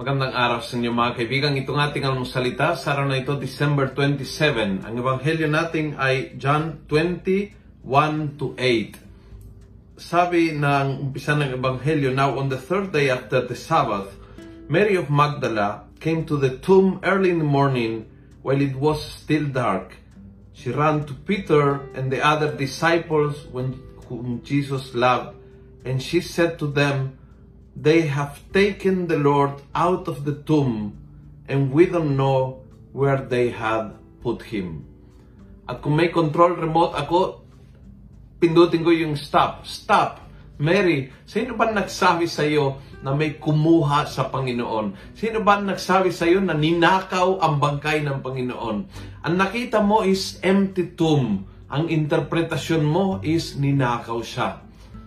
Magandang araw sa inyo mga kaibigan. Itong ating almusalita sa araw na ito, December 27. Ang ebanghelyo natin ay John 20:1-8. Sabi ng umpisa ng ebanghelyo, "Now on the third day after the Sabbath, Mary of Magdala came to the tomb early in the morning while it was still dark. She ran to Peter and the other disciples whom Jesus loved, and she said to them, 'They have taken the Lord out of the tomb, and we don't know where they had put Him.'" At kung may control remote ako, pindutin ko yung stop. Stop! Mary, sino ba nagsabi sa iyo na may kumuha sa Panginoon? Sino ba nagsabi sa iyo na ninakaw ang bangkay ng Panginoon? Ang nakita mo is empty tomb. Ang interpretasyon mo is ninakaw siya.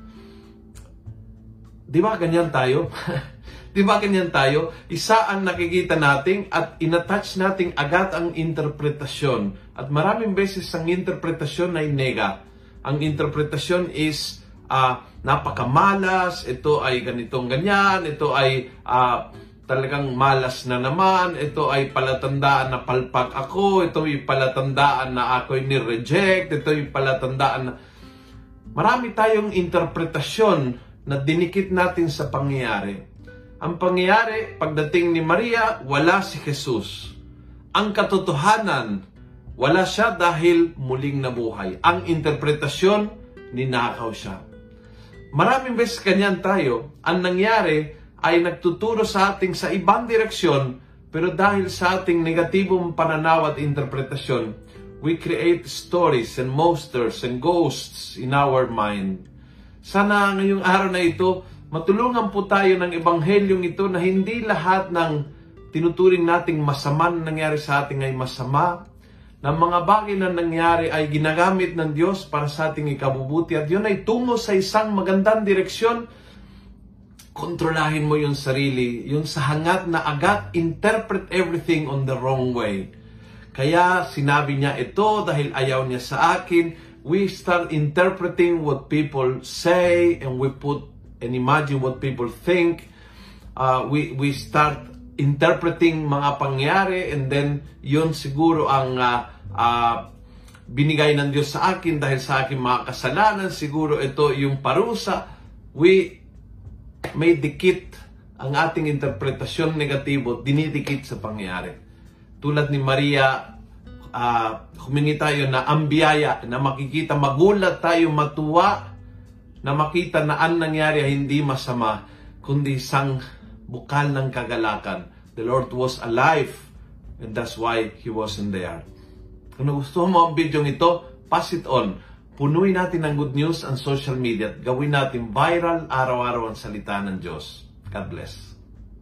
Di ba ganyan tayo? Di ba ganyan tayo? Isa ang nakikita natin at inattach natin agad ang interpretasyon. At maraming beses ang interpretasyon ay nega. Ang interpretasyon is napakamalas, ito ay ganitong ganyan, ito ay talagang malas na naman, ito ay palatandaan na palpak ako, ito ay palatandaan na ako'y ni-reject, ito ay palatandaan na... Marami tayong interpretasyon na dinikit natin sa pangyayari. Ang pangyayari, pagdating ni Maria, wala si Jesus. Ang katotohanan, wala siya dahil muling nabuhay. Ang interpretasyon, ninakaw siya. Maraming beses kanyan tayo, ang nangyari ay nagtuturo sa ating sa ibang direksyon, pero dahil sa ating negatibong pananaw at interpretasyon, we create stories and monsters and ghosts in our mind. Sana ngayong araw na ito, matulungan po tayo ng ebanghelyong ito na hindi lahat ng tinuturing nating masama na nangyari sa ating ay masama, na mga bagay na nangyari ay ginagamit ng Diyos para sa ating ikabubuti at yun ay tungo sa isang magandang direksyon. Kontrolahin mo yung sarili, yung sa hangat na agad interpret everything on the wrong way. Kaya sinabi niya ito dahil ayaw niya sa akin. We start interpreting what people say and we put and imagine what people think. We start interpreting mga pangyayari and then yun siguro ang binigay ng Diyos sa akin dahil sa aking mga kasalanan. Siguro ito yung parusa. We may dikit ang ating interpretasyon negatibo, dinidikit sa pangyayari. Tulad ni Maria, humingi tayo na ang biyaya na makikita, magulat tayo, matuwa na makita na ang nangyari ay hindi masama, kundi isang bukal ng kagalakan. The Lord was alive and that's why He wasn't there. Kung gusto mo ang video ito, pass it on. Punuin natin ng good news ang social media at gawin natin viral araw-araw ang salita ng Diyos. God bless.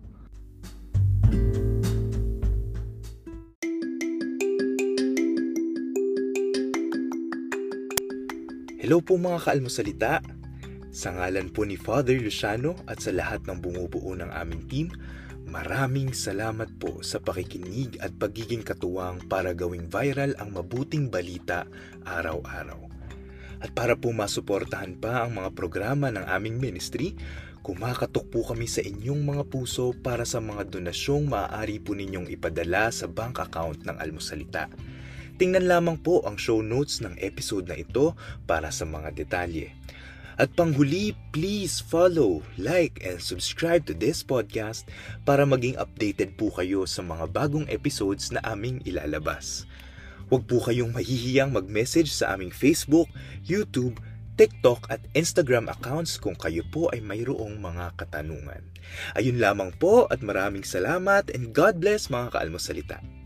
Hello po mga kaalmusalita. Sa ngalan po ni Father Luciano at sa lahat ng bumubuo ng aming team, maraming salamat po sa pakikinig at pagiging katuwang para gawing viral ang mabuting balita araw-araw. At para po masuportahan pa ang mga programa ng aming ministry, kumakatok po kami sa inyong mga puso para sa mga donasyong maaari po ninyong ipadala sa bank account ng Almusalita. Tingnan lamang po ang show notes ng episode na ito para sa mga detalye. At panghuli, please follow, like, and subscribe to this podcast para maging updated po kayo sa mga bagong episodes na aming ilalabas. Huwag po kayong mahihiyang mag-message sa aming Facebook, YouTube, TikTok at Instagram accounts kung kayo po ay mayroong mga katanungan. Ayun lamang po at maraming salamat and God bless mga kaalmusalita.